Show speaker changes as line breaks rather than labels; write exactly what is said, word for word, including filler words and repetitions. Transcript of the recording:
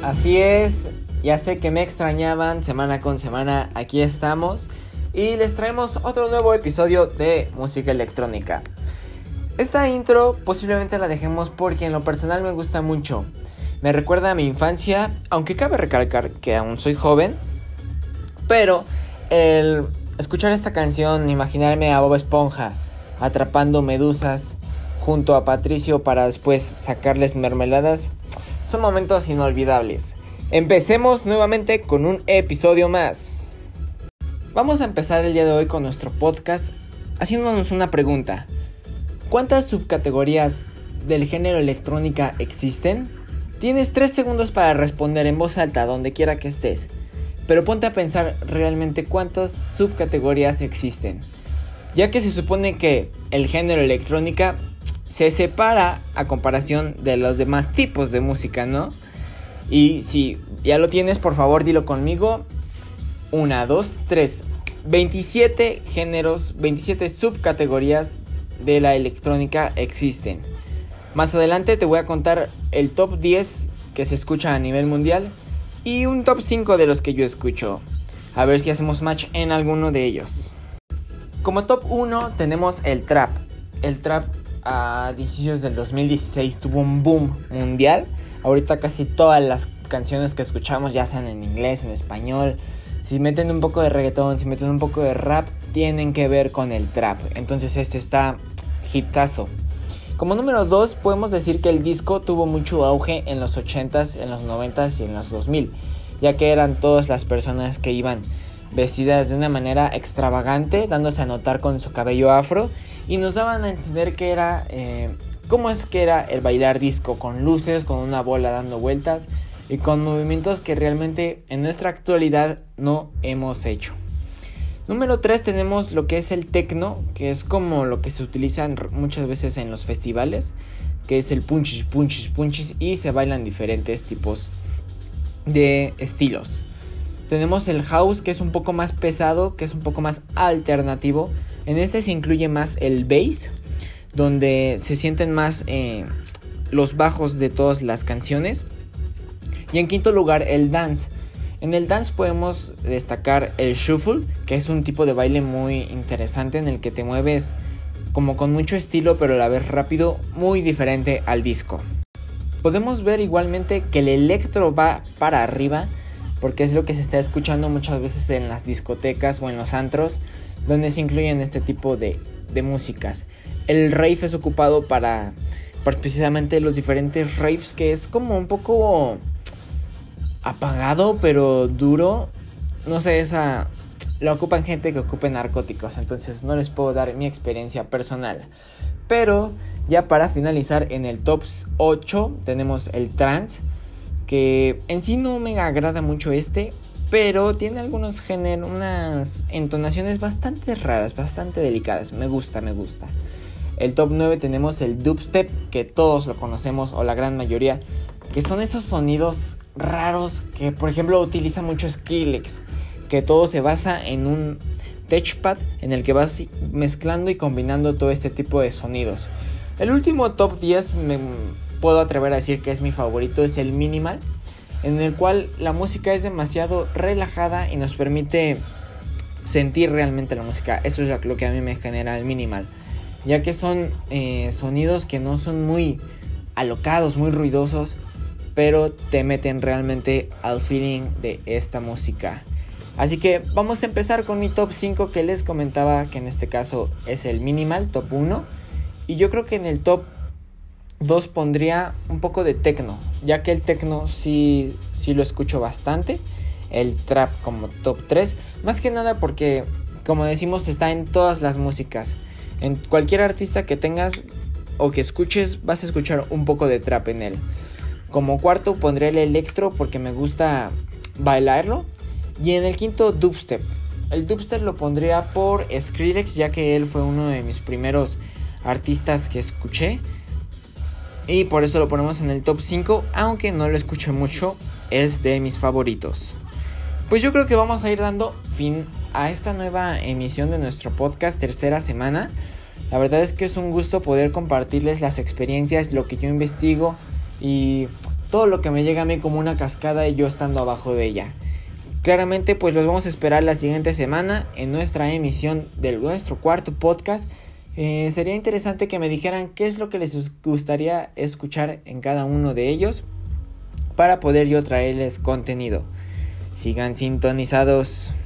Así es, ya sé que me extrañaban, semana con semana aquí estamos y les traemos otro nuevo episodio de música electrónica. Esta intro posiblemente la dejemos porque en lo personal me gusta mucho. Me recuerda a mi infancia, aunque cabe recalcar que aún soy joven, pero el escuchar esta canción, imaginarme a Bob Esponja atrapando medusas junto a Patricio para después sacarles mermeladas, son momentos inolvidables. Empecemos nuevamente con un episodio más. Vamos a empezar el día de hoy con nuestro podcast haciéndonos una pregunta. ¿Cuántas subcategorías del género electrónica existen? Tienes tres segundos para responder en voz alta donde quiera que estés, pero ponte a pensar realmente cuántas subcategorías existen, ya que se supone que el género electrónica se separa a comparación de los demás tipos de música, ¿no? Y si ya lo tienes, por favor dilo conmigo. Una, dos, tres. veintisiete géneros, veintisiete subcategorías de la electrónica existen. Más adelante te voy a contar el top diez que se escucha a nivel mundial y un top cinco de los que yo escucho. A ver si hacemos match en alguno de ellos. Como top uno tenemos el trap. El trap a inicios del dos mil dieciséis tuvo un boom mundial. Ahorita casi todas las canciones que escuchamos, ya sean en inglés, en español, si meten un poco de reggaetón, si meten un poco de rap, tienen que ver con el trap. Entonces este está hitazo. Como número dos podemos decir que el disco tuvo mucho auge en los ochentas, en los noventas y en los dos mil, ya que eran todas las personas que iban vestidas de una manera extravagante, dándose a notar con su cabello afro, y nos daban a entender que era eh, cómo es que era el bailar disco, con luces, con una bola dando vueltas y con movimientos que realmente en nuestra actualidad no hemos hecho. Número tres tenemos lo que es el techno, que es como lo que se utiliza muchas veces en los festivales, que es el punchis, punchis, punchis, y se bailan diferentes tipos de estilos. Tenemos el house, que es un poco más pesado, que es un poco más alternativo. En este se incluye más el bass, donde se sienten más eh, los bajos de todas las canciones. Y en quinto lugar, el dance. En el dance podemos destacar el shuffle, que es un tipo de baile muy interesante en el que te mueves como con mucho estilo, pero a la vez rápido, muy diferente al disco. Podemos ver igualmente que el electro va para arriba, porque es lo que se está escuchando muchas veces en las discotecas o en los antros, donde se incluyen este tipo de, de músicas. El rave es ocupado para, para precisamente los diferentes raves, que es como un poco apagado pero duro. No sé, esa la ocupan gente que ocupe narcóticos, entonces no les puedo dar mi experiencia personal. Pero ya para finalizar, en el top ocho tenemos el trance, que en sí no me agrada mucho este, pero tiene algunos géneros, unas entonaciones bastante raras, bastante delicadas. Me gusta, me gusta. El top nueve tenemos el dubstep, que todos lo conocemos, o la gran mayoría, que son esos sonidos raros que, por ejemplo, utiliza mucho Skrillex, que todo se basa en un touchpad en el que vas mezclando y combinando todo este tipo de sonidos. El último top diez me puedo atrever a decir que es mi favorito, es el minimal, en el cual la música es demasiado relajada y nos permite sentir realmente la música. Eso es lo que a mí me genera el minimal, ya que son eh, sonidos que no son muy alocados, muy ruidosos, pero te meten realmente al feeling de esta música. Así que vamos a empezar con mi top cinco, que les comentaba que en este caso es el minimal, top uno. Y yo creo que en el top dos pondría un poco de techno, ya que el techno sí, sí lo escucho bastante. El trap como top tres, más que nada porque, como decimos, está en todas las músicas. En cualquier artista que tengas o que escuches, vas a escuchar un poco de trap en él. Como cuarto pondré el electro porque me gusta bailarlo. Y en el quinto, dubstep. El dubstep lo pondría por Skrillex, ya que él fue uno de mis primeros artistas que escuché, y por eso lo ponemos en el top cinco, aunque no lo escucho mucho, es de mis favoritos. Pues yo creo que vamos a ir dando fin a esta nueva emisión de nuestro podcast, tercera semana. La verdad es que es un gusto poder compartirles las experiencias, lo que yo investigo y todo lo que me llega a mí como una cascada y yo estando abajo de ella. Claramente pues los vamos a esperar la siguiente semana en nuestra emisión de nuestro cuarto podcast. Eh, sería interesante que me dijeran qué es lo que les gustaría escuchar en cada uno de ellos para poder yo traerles contenido. Sigan sintonizados.